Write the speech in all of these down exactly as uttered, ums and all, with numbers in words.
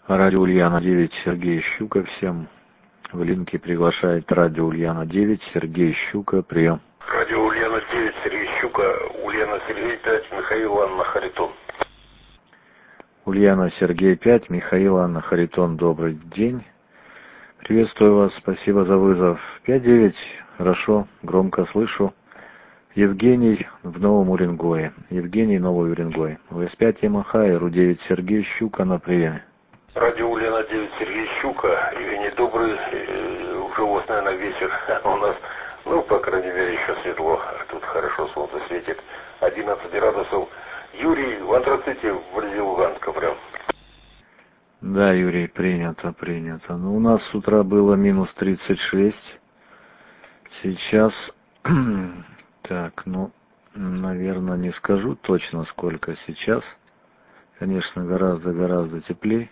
Радио Ульяна девять, Сергей Щука всем. В линке приглашает радио Ульяна девять, Сергей Щука, прием. Радио Ульяна девять, Сергей Щука, Ульяна Сергей пять, Михаил Анна Харитон. Ульяна Сергей пять, Михаил Анна Харитон, добрый день. Приветствую вас, спасибо за вызов. пять девять, хорошо, громко слышу. Евгений в Новом Уренгое. Евгений, Новый Уренгой. ВС пять Ямаха, РУ девять Сергей Щука на приеме. Радио Ульяна девять, Сергей Щука. Евгений, добрый, уже у вас, наверное, вечер. У нас, ну, по крайней мере, еще светло. Тут хорошо солнце светит. одиннадцать градусов. Юрий в антраците вблизи Луганска прям. Да, Юрий, принято, принято. Ну, у нас с утра было минус тридцать шесть. Сейчас, так, ну, наверное, не скажу точно, сколько сейчас. Конечно, гораздо-гораздо теплее.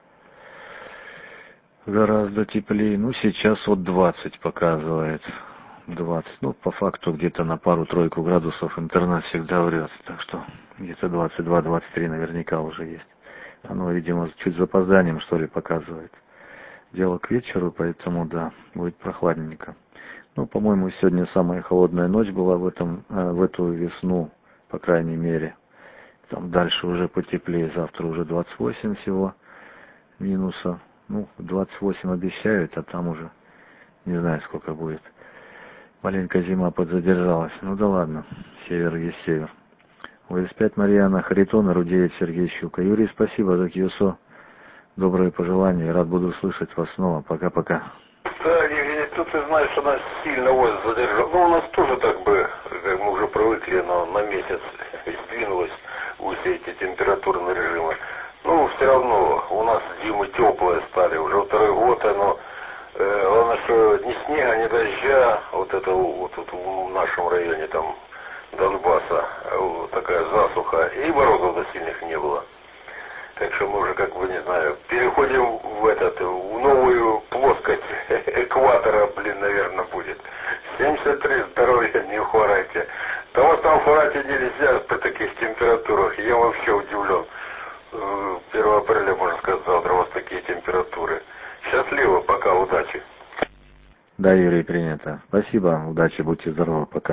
Гораздо теплее. Ну, вот вот двадцать показывает. двадцать. Ну, по факту где-то на пару-тройку градусов интернет всегда врет. Так что где-то двадцать два двадцать три наверняка уже есть. Оно, видимо, чуть с запозданием, что ли, показывает. Дело к вечеру, поэтому, да, будет прохладненько. Ну, по-моему, сегодня самая холодная ночь была в этом, э, в эту весну, по крайней мере. Там дальше уже потеплее. Завтра уже двадцать восемь всего минуса. Ну, двадцать восемь обещают, а там уже не знаю, сколько будет. Маленькая зима подзадержалась. Ну да ладно, север есть север. ВС пять Марьяна Харитон, РУ девять Сергей Щука. Юрий, спасибо за КьюСО. Добрые пожелания. Рад буду слышать вас снова. Пока-пока. Да, Евгений, тут ты знаешь, она сильно вас задержала. Ну, у нас тоже так бы, как мы уже привыкли, но на месяц сдвинулось все эти температурные режимы. Ну, все равно у нас зимы теплые стали, уже второй год, оно, э, главное, что ни снега, ни дождя, вот это вот, вот в нашем районе там Донбасса, вот такая засуха, и морозов-то сильных не было. Так что мы уже, как бы, не знаю, переходим в этот, в новую плоскость экватора, блин, наверное, будет. семьдесят три, здоровья, не хворайте. Да вот там хворать нельзя при таких температурах, я вообще удивлен. первого апреля, можно сказать, завтра у вас такие температуры. Счастливо, пока, удачи. Да, Юрий, принято. Спасибо, удачи, будьте здоровы, пока.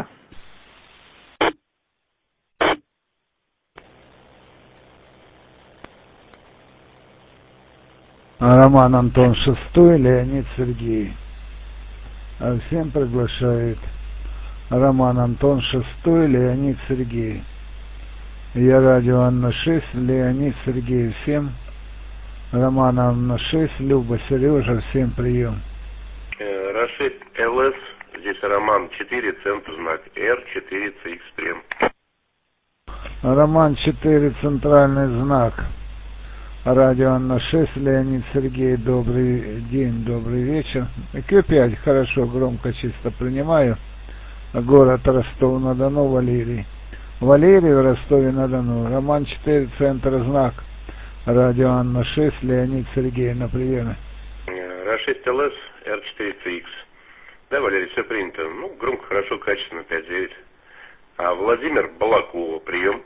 Роман Антон шестой, Леонид Сергей. А всем приглашает Роман Антон шестой, Леонид Сергей. Я радио Анна шесть, Леонид Сергей, всем. Роман Анна шесть, Люба, Сережа, всем прием. Рашид ЛС, здесь Роман четыре, центр знак Р четыре Ц Х прием. Роман четыре, центральный знак. Радио Анна шесть, Леонид Сергей, добрый день, добрый вечер. Q пять, хорошо, громко, чисто принимаю. Город Ростов-на-Дону, Валерий. Валерий в Ростове-на-Дону. Роман четыре, центр знак. Радио Анна шесть, Леонид Сергей, на приеме. Рашид ЛС, Р четыре Ц Х. Да, Валерий, все принято. Ну, громко, хорошо, качественно, пять девять. А Владимир Балакова, прием.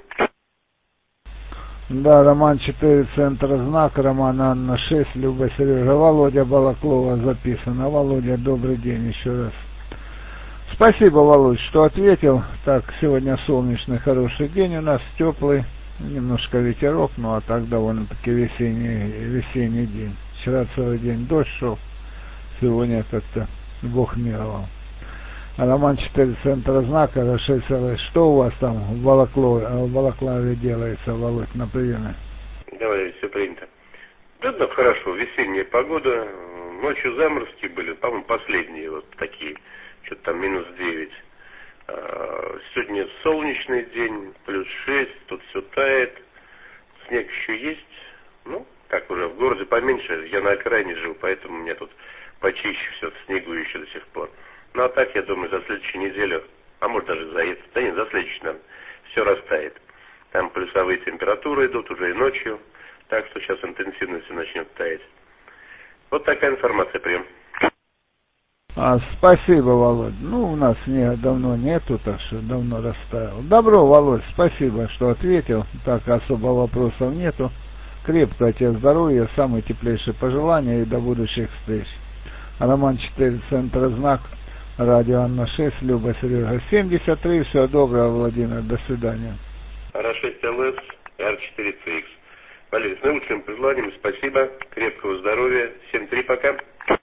Да, Роман четыре, центр знак, Роман Анна шесть, Люба, Сережа, Володя Балаклова записано. Володя, добрый день еще раз. Спасибо, Володь, что ответил. Так, сегодня солнечный, хороший день у нас, теплый, немножко ветерок, ну а так довольно-таки весенний, весенний день. Вчера целый день дождь шел, сегодня как-то Бог миловал. А Роман четыре, центр знака, Рашид ЛС. Что у вас там в Балаклаве, в Балаклаве делается, Володь, на приеме? Давай, все принято. Да, да, хорошо, весенняя погода, ночью заморозки были, по-моему, последние вот такие, что-то там минус девять. Сегодня солнечный день, плюс шесть, тут все тает, снег еще есть, ну, как уже в городе поменьше, я на окраине живу, поэтому у меня тут почище все, снегу еще до сих пор. Ну, а так, я думаю, за следующую неделю, а может даже за это, да нет, за следующую, наверное, все растает. Там плюсовые температуры идут уже и ночью, так что сейчас интенсивно все начнет таять. Вот такая информация, прием. А, спасибо, Володь. Ну, у нас снега давно нету, так что давно растаял. Добро, Володь, спасибо, что ответил. Так, особо вопросов нету. Крепкого тебе здоровья, самые теплейшие пожелания и до будущих встреч. Роман четыре, центр знак, радио Анна шесть, Люба, Сережа семьдесят три. Всего доброго, Владимир, до свидания. ар шесть эл эс, ар четыре си икс. Валерий, с наилучшим пожеланием, спасибо, крепкого здоровья, семь три, пока.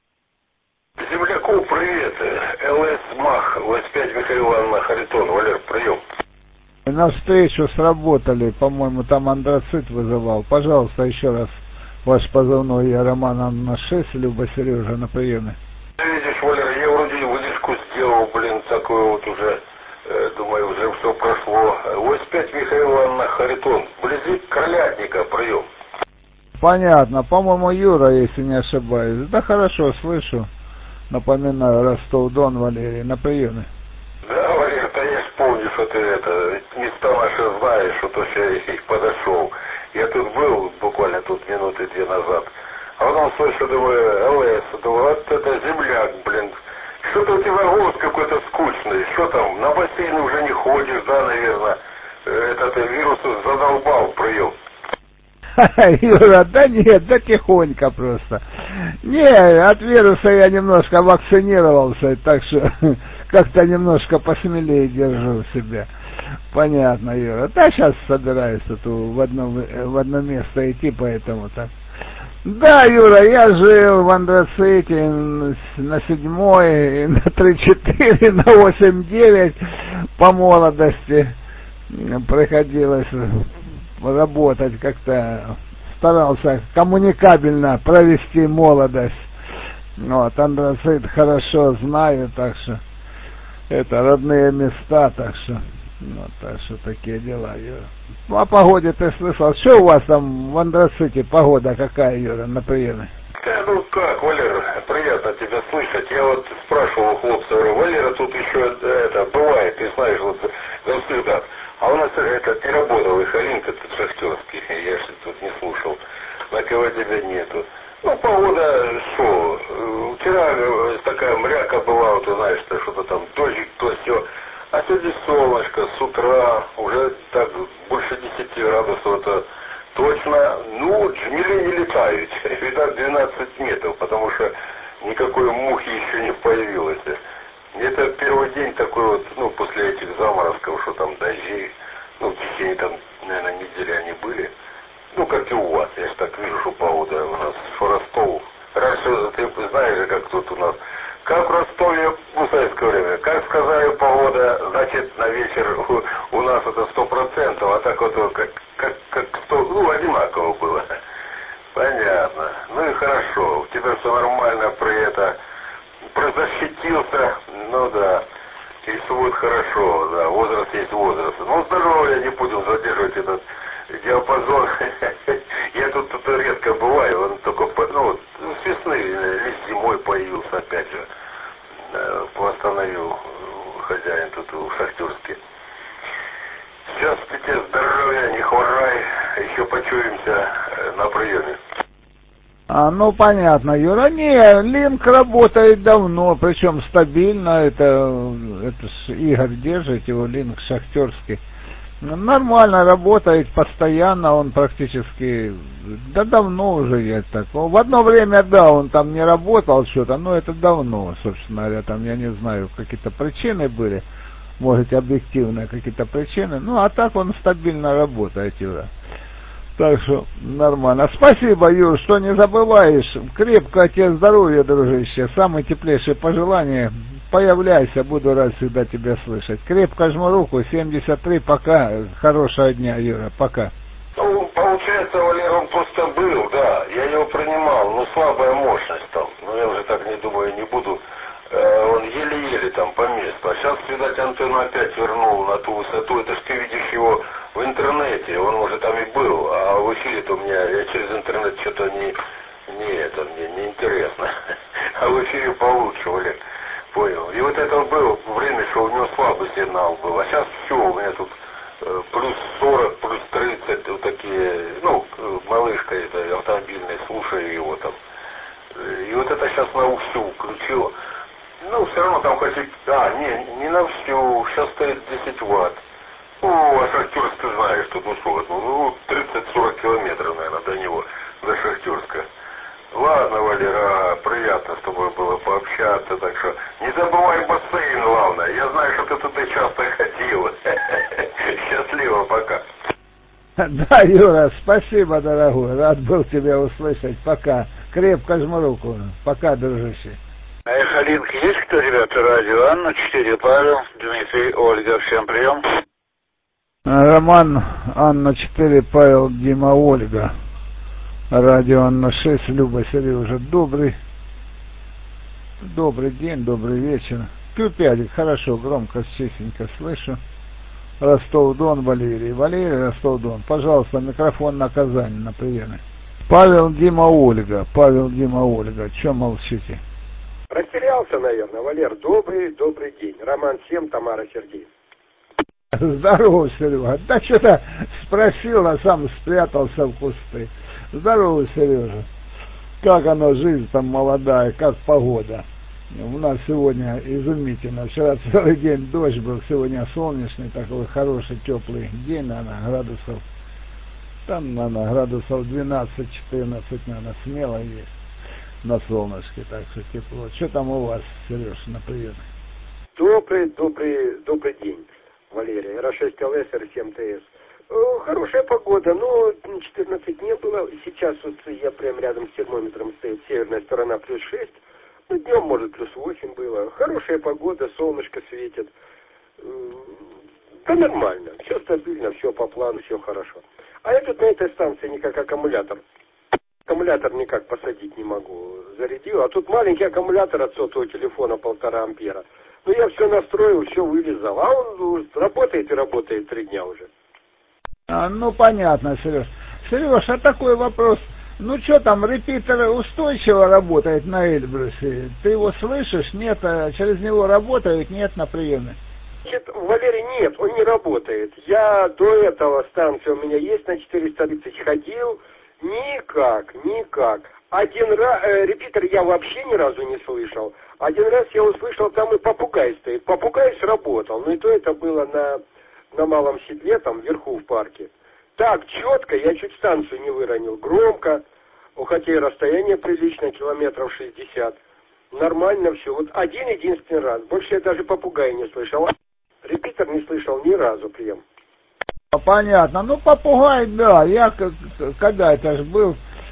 Земляку привет, ЛС МАХ, восемь пять Михаил Анна Харитон, Валер, прием. На встречу сработали, по-моему, там андроцит вызывал. Пожалуйста, еще раз ваш позывной. Я Роман Анна шесть, Люба, Сережа на приеме. Ты видишь, Валер, я вроде выдержку сделал, блин, такую вот уже, э, думаю, уже все прошло. восемь пять Михаил Анна Харитон, вблизи Кролятника, прием. Понятно, по-моему, Юра, если не ошибаюсь. Да хорошо, слышу. Напоминаю, Ростов-Дон, Валерий, на приеме. Да, Валер, да я ж помню, что ты это, места наши знаешь, что то я их подошел. Я тут был буквально тут минуты две назад. А потом слышу, думаю, ЛС, думаю, вот это земляк, блин. Что-то у тебя голос какой-то скучный. Что там, на бассейн уже не ходишь, да, наверное. Этот вирус задолбал, прием. Юра, да нет, да тихонько просто. Не, от вируса я немножко вакцинировался, так что как-то немножко посмелее держу себя. Понятно, Юра. Да, сейчас собираюсь тут в одно, в одно место идти, поэтому-то. Да, Юра, я жил в андроците на седьмой, на три четыре, на восемь девять по молодости. Приходилось работать как-то, старался коммуникабельно провести молодость. Вот, андроцит хорошо знаю, так что это родные места, так что, вот, так что такие дела, Юра. Ну, о погоде ты слышал, что у вас там в андроците погода какая, Юра, на приеме? Да, ну как, Валера, приятно тебя слышать. Я вот спрашивал у хлопца, говорю, Валера тут еще это бывает, ты знаешь, вот как. А у нас этот не работал, и Халинка тут шахтерский, я же тут не слушал. На КВ тебя нету. Ну, погода, что, вчера такая мряка была, вот, ты знаешь, что-то там, дождик, то все. А сегодня солнышко, с утра, уже так, больше десяти градусов, это точно, ну, джмели не летают, видать, двенадцать метров, потому что никакой мухи еще не появилось. Это первый день такой вот, ну, после этих заморозков, что там дожди, ну, в течение там, наверное, недели они были. Ну, как и у вас, я же так вижу, что погода у нас в Ростове. Раньше, ты знаешь, как тут у нас, как в Ростове в советское время, как сказали погода, значит, на вечер у, у нас это сто процентов, а так вот, как, как, как сто, ну, одинаково было. Понятно. Ну и хорошо, у тебя все нормально при это. Защитился, ну да, и все будет хорошо, да, возраст есть возраст. Ну, здоровья, не будем задерживать этот диапазон. Я тут, тут редко бываю, он только, ну, с весны или зимой появился, опять же, восстановил хозяин тут в Шахтерске. Сейчас тебе здоровья, не хворай, еще почуемся на приеме. А, ну понятно, Юра. Не, Линк работает давно, причем стабильно. Это, это ж Игорь держит его, Линк шахтерский. Нормально работает, постоянно, он практически, да давно уже я так. В одно время, да, он там не работал что-то, но это давно, собственно говоря, там, я не знаю, какие-то причины были, может, объективные какие-то причины, ну, а так он стабильно работает, Юра. Так что нормально. Спасибо, Юр, что не забываешь. Крепкого тебе здоровья, дружище. Самые теплейшие пожелания. Появляйся, буду рад всегда тебя слышать. Крепко жму руку. семьдесят три, пока. Хорошего дня, Юра. Пока. Ну, получается, Валер, он просто был, да. Я его принимал, но слабая мощность там. Но я уже так не думаю, не буду. Э, он еле-еле там по месту. А сейчас, видать, антенну опять вернул на ту высоту. Это ж ты видишь его в интернете, он уже там и был, а в эфире-то у меня, я через интернет что-то не, не это, мне не интересно. А в эфире получше, Валер, понял. И вот это было время, что у него слабый сигнал был, а сейчас все, у меня тут э, плюс сорок, плюс тридцать, вот такие, ну, малышка это автомобильная, слушаю его там. И вот это сейчас на всю включил. Ну, все равно там хоть, а, не, не на всю, сейчас стоит десять ватт. О, а Шахтерск ты знаешь, тут ну что, ну тридцать-сорок километров, наверное, до него, до Шахтерска. Ладно, Валера, приятно с тобой было пообщаться, так что не забывай бассейн, главное. Я знаю, что ты туда часто ходил. Счастливо, пока. Да, Юра, спасибо, дорогой, рад был тебя услышать. Пока. Крепко жму руку. Пока, дружище. А Эхалинки есть кто, ребята? Радио Анна четыре, Павел, Дмитрий, Ольга. Всем прием. Роман, Анна четыре, Павел, Дима, Ольга. Радио Анна шесть, Люба, Сережа. Добрый, добрый день, добрый вечер. Кью пять, хорошо, громко, чистенько слышу. Ростов-Дон, Валерий. Валерий, Ростов-Дон. Пожалуйста, микрофон на Казани, на приеме. Павел, Дима, Ольга. Павел, Дима, Ольга. Че молчите? Растерялся, наверное, Валер. Добрый, добрый день. Роман семь, Тамара, Сергей. Здорово, Серега. Да что-то спросил, а сам спрятался в кусты. Здорово, Сережа. Как оно, жизнь там молодая, как погода? У нас сегодня изумительно. Вчера целый день дождь был, сегодня солнечный, такой хороший, теплый день, наверное, градусов, там, наверное, градусов двенадцать-четырнадцать, наверное, смело есть на солнышке, так что тепло. Что там у вас, Сереж, на приеме? Добрый, добрый, добрый день, Валерий. Эр шесть эл эс, эр семь тэ эс. Хорошая погода, но четырнадцать не было. Сейчас вот я прям рядом с термометром стоит, северная сторона плюс шесть. Ну, днем, может, плюс восемь было. Хорошая погода, солнышко светит. Да нормально, все стабильно, все по плану, все хорошо. А я тут на этой станции никак аккумулятор. Аккумулятор никак посадить не могу. Зарядил. А тут маленький аккумулятор от сотового телефона, полтора ампера. Ну, я все настроил, все вылезал. А он работает и работает три дня уже. А, ну, понятно, Сереж. Сереж, а такой вопрос. Ну, что там, репитер устойчиво работает на Эльбрусе? Ты его слышишь? Нет, а через него работают? Нет, на приеме? Значит, Валерий, нет, он не работает. Я до этого, станция у меня есть на четыреста тридцать, ходил. Никак, никак. Один раз, э, репитер я вообще ни разу не слышал. Один раз я услышал, там и попугай стоит. Попугай сработал, но и то это было на, на малом седле, там вверху в парке. Так, четко, я чуть станцию не выронил. Громко, ну, хотя и расстояние приличное, километров шестьдесят. Нормально все. Вот один единственный раз. Больше я даже попугая не слышал. Репитер не слышал ни разу прием. Понятно. Ну, попугай, да. Я когда это ж был,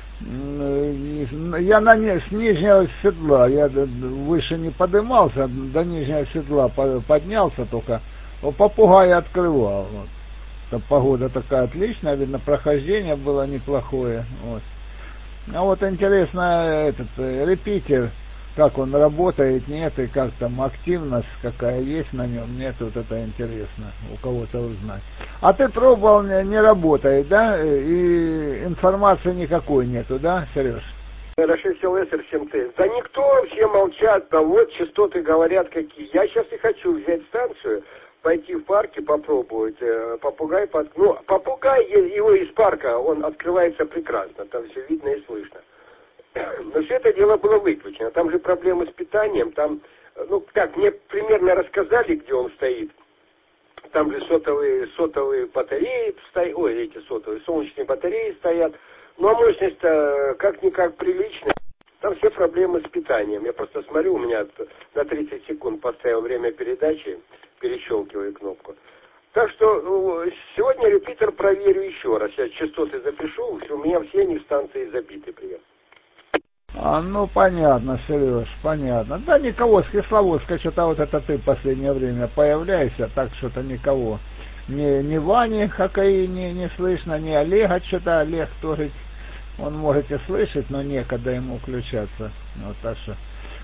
я на, с нижнего седла, я выше не поднимался, до нижнего седла поднялся только, попугай открывал. Вот. Там погода такая отличная, видно, прохождение было неплохое. Вот. А вот интересно, этот репитер, как он работает, нет, и как там активность какая есть на нем, нет, вот это интересно у кого-то узнать. А ты пробовал, не, не работает, да, и информации никакой нету, да, Сереж? эр шесть эл эс, эр семь тэ эс. Да никто, все молчат, да вот частоты говорят какие. Я сейчас и хочу взять станцию, пойти в парке попробовать, попугай, под... ну, попугай, его из парка, он открывается прекрасно, там все видно и слышно. Но все это дело было выключено. Там же проблемы с питанием. Там, ну как, мне примерно рассказали, где он стоит. Там же сотовые, сотовые батареи стоят, ой, эти сотовые, солнечные батареи стоят. Ну а мощность-то как-никак приличная. Там все проблемы с питанием. Я просто смотрю, у меня на тридцать секунд поставил время передачи, перещелкиваю кнопку. Так что сегодня репитер проверю еще раз. Я частоты запишу, у меня все они станции забиты, привет. А, ну, понятно, Сереж, понятно. Да никого с Кисловодска, что-то вот это ты в последнее время появляешься, так что-то никого. Ни, ни Вани Хакаи не, не слышно, ни Олега что-то, Олег тоже, он можете слышать, но некогда ему включаться. Вот так что,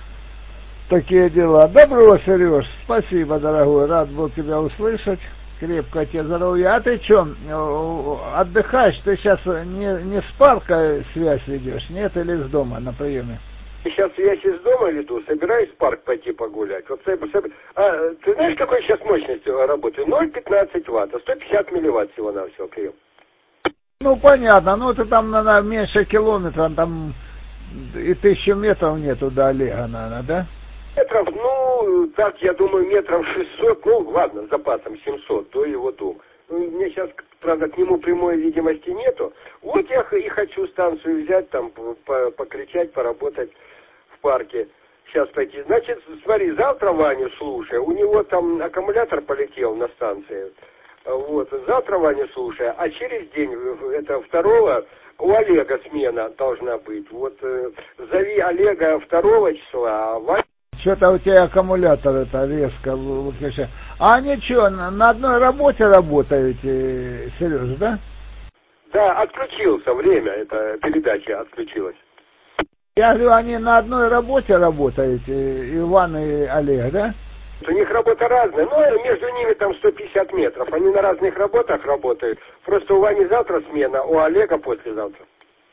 такие дела. Добро, Сереж, спасибо, дорогой, рад был тебя услышать. Крепко тебе здоровья. А ты что, отдыхаешь? Ты сейчас не, не с парка связь ведешь, нет, или с дома на приеме? Сейчас связь из дома веду, собираюсь в парк пойти погулять. Вот, а, ты знаешь, какой сейчас мощность работы? ноль целых пятнадцать ватт, сто пятьдесят милливатт всего-навсего прием. Ну, понятно, ну ты там, наверное, меньше километра, там и тысячи метров нету до Олега, наверное, да? Метров, ну, так, я думаю, метров шестьсот, ну, ладно, с запасом семьсот до его дома. У меня сейчас, правда, к нему прямой видимости нету. Вот я и хочу станцию взять, там, покричать, поработать в парке. Сейчас пойти. Значит, смотри, завтра Ваню слушай. У него там аккумулятор полетел на станции. Вот. Завтра Ваню слушай. А через день, это второго, у Олега смена должна быть. Вот зови Олега второго числа, а Ваня... Что-то у тебя аккумулятор это резко выключает. А ничего, на одной работе работаете, Сережа, да? Да, отключился время, это передача отключилась. Я говорю, они на одной работе работаете, Иван и Олег, да? У них работа разная, но между ними там сто пятьдесят метров. Они на разных работах работают. Просто у Вани завтра смена, у Олега послезавтра.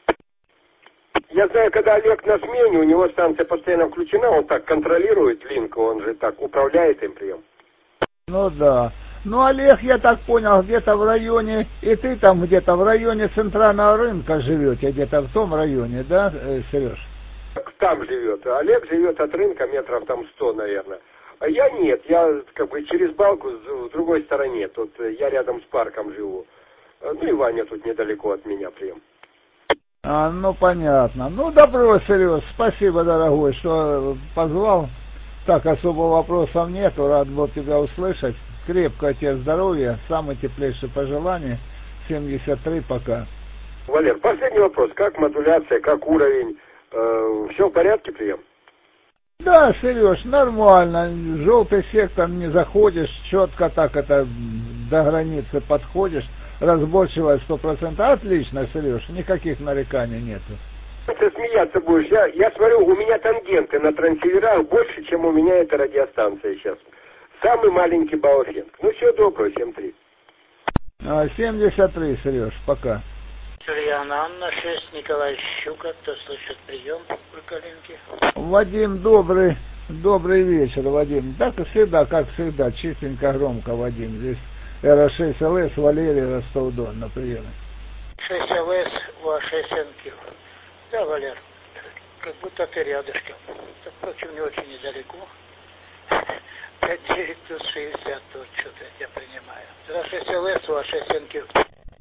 Я знаю, когда Олег на смене, у него станция постоянно включена, он так контролирует линку, он же так управляет им прием. Ну да. Ну, Олег, я так понял, где-то в районе, и ты там где-то в районе центрального рынка живете, где-то в том районе, да, Сереж? Там живет. Олег живет от рынка метров там сто, наверное. А я нет, я как бы через балку в другой стороне, тут я рядом с парком живу. Ну и Ваня тут недалеко от меня прием. А, ну понятно. Ну добро, Сереж, спасибо, дорогой, что позвал. Так, особо вопросов нету, рад был тебя услышать. Крепкого тебе здоровья, самые теплейшие пожелания. семьдесят три пока. Валер, последний вопрос. Как модуляция, как уровень? Э, все в порядке, прием? Да, Сереж, нормально. Желтый сектор не заходишь, четко так это до границы подходишь. Разборчивость сто процентов. Отлично, Сереж, никаких нареканий нету. Ты смеяться будешь. Я, я смотрю, у меня тангенты на трансиверах больше, чем у меня эта радиостанция сейчас. Самый маленький Баофенг. Ну все, доброго, семь три. семьдесят три, Сереж, пока. Юлиана Анна, шесть, Николай Щука, кто слышит прием в Калинке? Вадим, добрый, добрый вечер, Вадим. Так и всегда, как всегда, чистенько, громко, Вадим. Здесь эр шесть эл эс, Валерий, Ростов-Дон, на приеме. шесть эл эс, у а шесть эн кью. Да, Валер, как будто ты рядышком. Это, впрочем, не очень недалеко. пять девять плюс шестьдесят, тут что-то я тебя принимаю. эр шесть эл эс, у а шесть эн кью.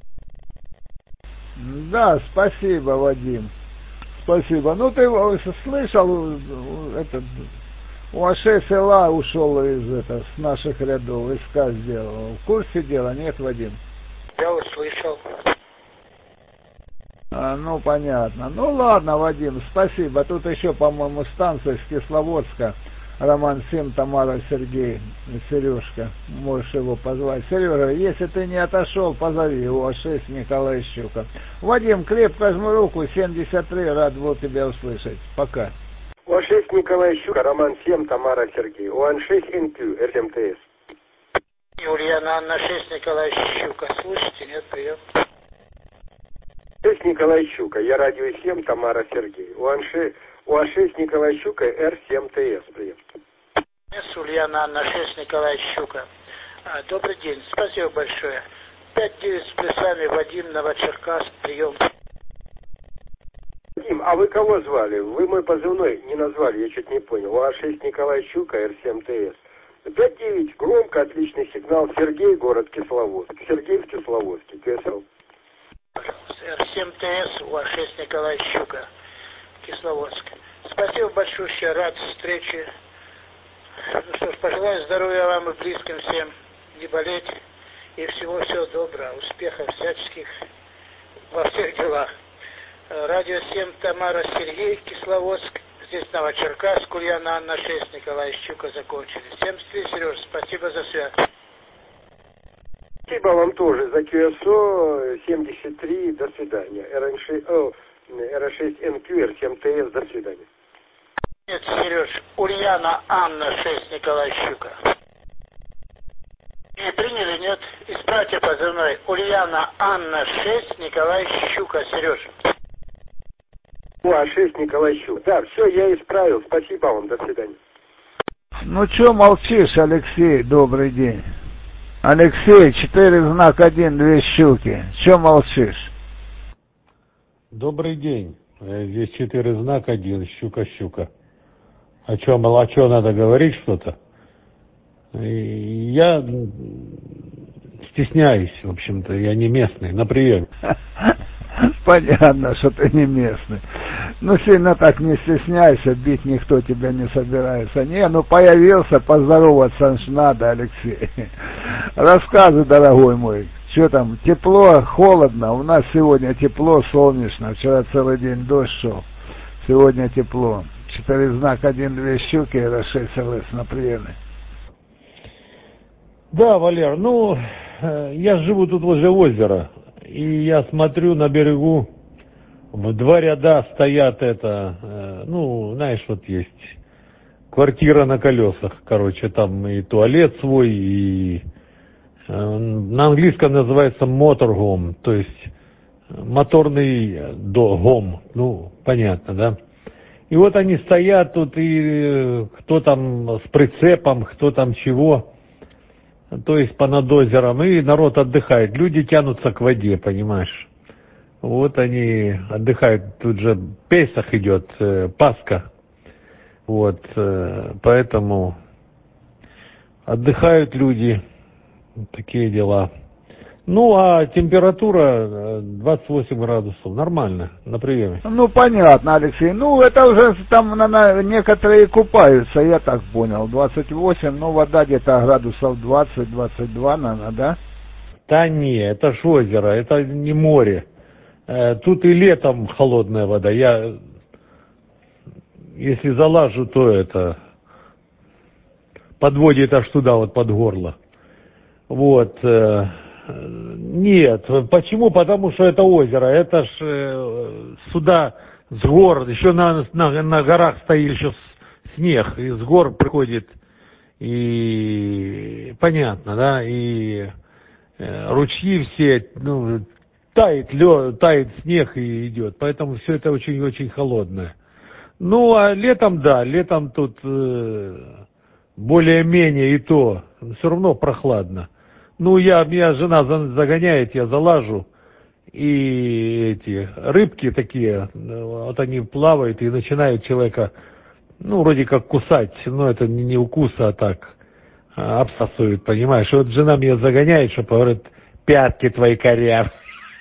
Да, спасибо, Вадим. Спасибо. Ну, ты слышал, этот, у а шесть эл а ушел из, это, с наших рядов, эс ка сделал. В курсе дела, нет, Вадим? Я услышал. А, ну, понятно. Ну, ладно, Вадим, спасибо. Тут еще, по-моему, станция с Кисловодска. Роман семь, Тамара, Сергей, Сережка. Можешь его позвать. Сережа, если ты не отошел, позови у а шесть Николая Щука. Вадим, крепко жму руку, семьдесят три, рад был тебя услышать. Пока. у а шесть Николай Щука, Роман семь, Тамара, Сергей. у а шесть эн кью, эр эм тэ эс. Юлиана Анна, шесть, Николай Щука. Слышите, нет, прием? шесть Николай Щука, я радио семь, Тамара, Сергей. у а шесть Николай Щука, эр семь тэ эс, прием. Ульяна Анна, шесть, Николай Щука. А, добрый день, спасибо большое. пять девять с плюсами, Вадим, Новочеркасск, прием. Вадим, а вы кого звали? Вы мой позывной не назвали, я чуть не понял. у а шесть Николай Щука, эр семь тэ эс. пять девять, громко, отличный сигнал. Сергей, город Кисловодск. Сергей в Кисловодске, ка эс эл. эр семь тэ эс, у а шесть Николай Щука, Кисловодск. Спасибо большое, рад встрече. Ну что ж, пожелаю здоровья вам и близким всем, не болеть и всего-всего доброго, успехов всяческих во всех делах. Радио семь, Тамара, Сергей, Кисловодск, здесь Новочеркасск, Ульяна Анна, шесть, Николай Щука, закончили. семьдесят три, Сереж, спасибо за связь. Спасибо вам тоже за кью эс о семьдесят три, до свидания. эр шесть эн кью, эр семь тэ эс, до свидания. Нет, Сереж, Ульяна Анна, шесть, Николай Щука. Не приняли, нет? Исправьте позывной. Ульяна Анна, шесть, Николай Щука, Сереж. у а шесть Николай Щука. Да, все, я исправил. Спасибо вам, до свидания. Ну, че молчишь, Алексей, добрый день. Алексей, четыре знак один, две щуки. Че молчишь? Добрый день. Здесь четыре знак один, щука-щука. А что, молочо, надо говорить что-то? Я стесняюсь, в общем-то, я не местный, на приеме. Понятно, что ты не местный. Ну, сильно так не стесняйся, бить никто тебя не собирается. Не, ну появился, поздороваться ж надо, Алексей. Рассказывай, дорогой мой, что там, тепло, холодно? У нас сегодня тепло, солнечно, вчера целый день дождь шел, сегодня тепло. Четыре знак, один, две щуки, это шесть ЛС на приеме. Да, Валер, ну, я живу тут возле озера, и я смотрю на берегу, в два ряда стоят это, ну, знаешь, вот есть квартира на колесах, короче, там и туалет свой, и на английском называется motorhome, то есть моторный дом, ну, понятно, да? И вот они стоят тут, и кто там с прицепом, кто там чего, то есть понад озером, и народ отдыхает. Люди тянутся к воде, понимаешь. Вот они отдыхают, тут же Песах идет, э, Пасха. Вот, э, поэтому отдыхают люди, такие дела. Ну, а температура двадцать восемь градусов, нормально, на приеме. Ну, понятно, Алексей. Ну, это уже там наверное, некоторые купаются, я так понял. двадцать восемь, ну, вода где-то градусов двадцать-двадцать два, наверное, да? Да не, это ж озеро, это не море. Тут и летом холодная вода. Я, если залажу, то это подводит аж туда, вот под горло. Вот. Нет, почему? Потому что это озеро, это ж э, сюда с гор, еще на, на, на горах стоит еще снег, и с гор приходит, и понятно, да, и э, ручьи все, ну, тает лед, тает снег и идет, поэтому все это очень-очень холодное. Ну, а летом, да, летом тут э, более-менее и то, все равно прохладно. Ну, я, меня жена загоняет, я залажу, и эти рыбки такие, вот они плавают и начинают человека, ну, вроде как кусать, но это не, не укус, а так, обсасывают, понимаешь. И вот жена меня загоняет, что говорит, пятки твои корявые,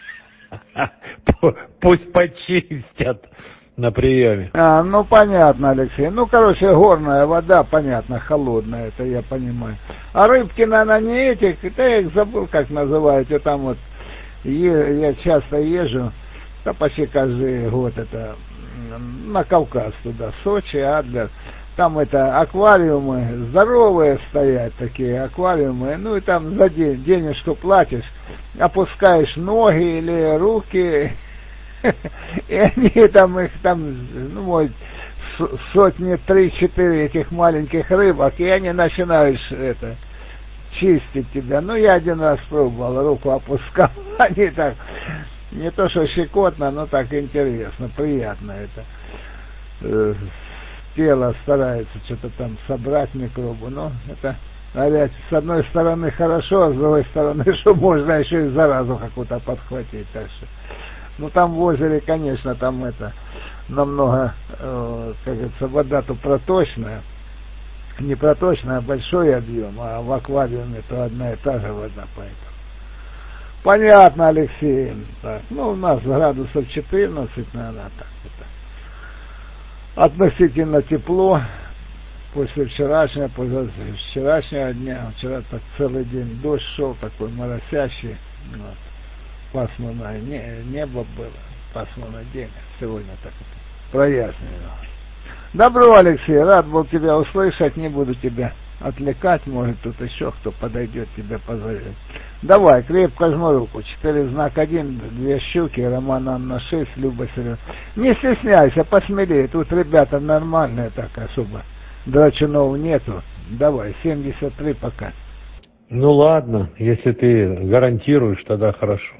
пусть почистят на приеме. А, ну, понятно, Алексей. Ну, короче, горная вода, понятно, холодная, это я понимаю. А рыбки, наверное, не этих, да я их забыл, как называют, я там вот, е, я часто езжу, да почти каждый год это, на Кавказ туда, Сочи, Адлер, там это аквариумы, здоровые стоят такие аквариумы, ну и там за день, денежку платишь, опускаешь ноги или руки, и они там, их там, ну, может, сотни, три-четыре этих маленьких рыбок, и они начинают это, чистить тебя. Ну, я один раз пробовал, руку опускал, они так, не то что щекотно, но так интересно, приятно это. Тело старается что-то там собрать микробы, но это, говорят, с одной стороны хорошо, а с другой стороны, что можно еще и заразу какую-то подхватить, так что. Ну, там в озере, конечно, там это намного, э, как говорится, вода-то проточная. Не проточная, а большой объем, а в аквариуме то одна и та же вода, поэтому. Понятно, Алексей. Так, ну, у нас градусов четырнадцать, наверное, так это. Относительно тепло. После вчерашнего, после вчерашнего дня, вчера так целый день дождь шел, такой моросящий, вот. Пасмурное небо было, пасмурный день, сегодня так это прояснено. Добро, Алексей, рад был тебя услышать, не буду тебя отвлекать, может тут еще кто подойдет, тебя позовет. Давай, крепко жму руку, четыре знак один, две щуки, Роман Анна шесть, Люба Серега. Не стесняйся, посмелее, тут ребята нормальные, так особо, драчунов нету. Давай, семьдесят три пока. Ну ладно, если ты гарантируешь, тогда хорошо.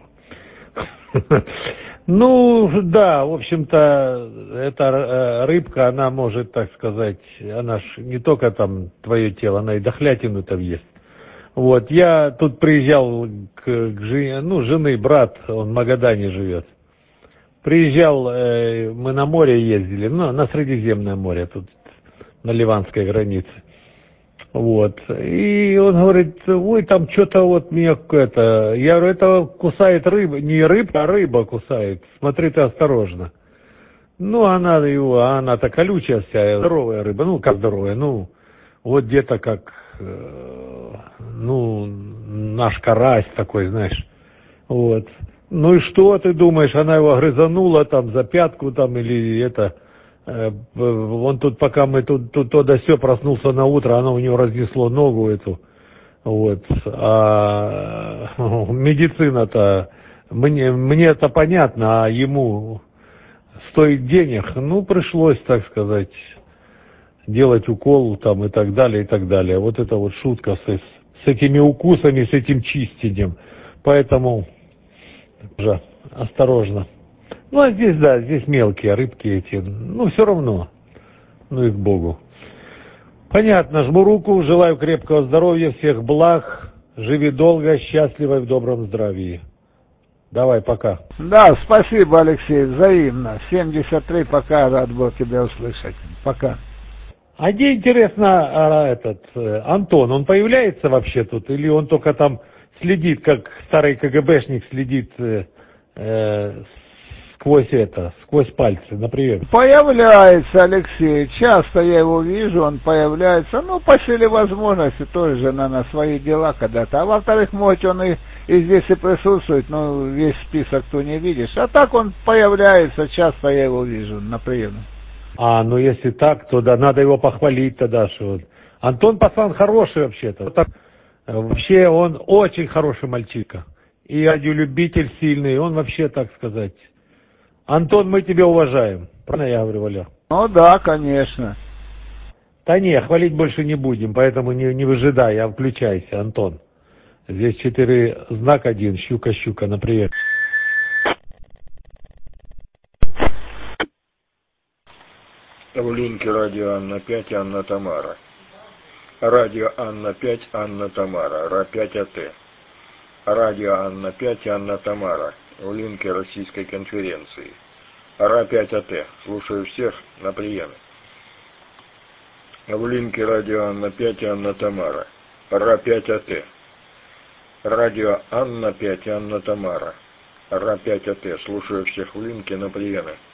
Ну, да, в общем-то, эта рыбка, она может, так сказать, она ж не только там твое тело, она и дохлятину там ест. Вот, я тут приезжал к, к жене, ну, жены, брат, он в Магадане живет. Приезжал, э, мы на море ездили, ну, на Средиземное море, тут, на ливанской границе. Вот. И он говорит, ой, там что-то вот меня это... Я говорю, это кусает рыба, не рыба, а рыба кусает. Смотри ты осторожно. Ну, она его, она-то колючая вся, здоровая рыба. Ну, как здоровая, ну, вот где-то как, э, ну, наш карась такой, знаешь. Вот. Ну и что ты думаешь, она его грызанула там за пятку там или это... Он тут, пока мы тут, тут то да сё, проснулся на утро, оно у него разнесло ногу эту. Вот. А медицина-то, мне, мне это понятно, а ему стоит денег. Ну, пришлось, так сказать, делать укол там и так далее, и так далее. Вот это вот шутка с, с этими укусами, с этим чистением. Поэтому уже осторожно. Ну, а здесь, да, здесь мелкие рыбки эти. Ну, все равно. Ну и к Богу. Понятно. Жму руку, желаю крепкого здоровья, всех благ. Живи долго, счастливо и в добром здравии. Давай, пока. Да, спасибо, Алексей, взаимно. семьдесят три, пока, рад был тебя услышать. Пока. А где, интересно, а, этот Антон, он появляется вообще тут? Или он только там следит, как старый КГБшник следит э, э, сквозь это, сквозь пальцы, например? Появляется, Алексей, часто я его вижу, он появляется, ну, по силе возможности, тоже на, на свои дела когда-то. А во-вторых, может, он и, и здесь и присутствует, но весь список ты не видишь. А так он появляется, часто я его вижу на приеме. А, ну если так, то да, надо его похвалить тогда, что вот. Антон пацан хороший вообще-то. Вот так, вообще он очень хороший мальчика. И радиолюбитель сильный, он вообще, так сказать. Антон, мы тебя уважаем. Правильно я говорю, Валя? Ну да, конечно. Да не, хвалить больше не будем, поэтому не, не выжидай, а включайся, Антон. Здесь четыре знак один, щука-щука, например. В линке радио Анна пять, Анна Тамара. Радио Анна пять, Анна Тамара, Ра пять АТ. Радио Анна пять, Анна Тамара. В линке Российской конференции. Ра пять АТ. Слушаю всех на приеме. В линке радио Анна пять, Анна Тамара. Ра пять АТ. Радио Анна пять, Анна Тамара. Ра пять АТ. Слушаю всех в линке на приеме.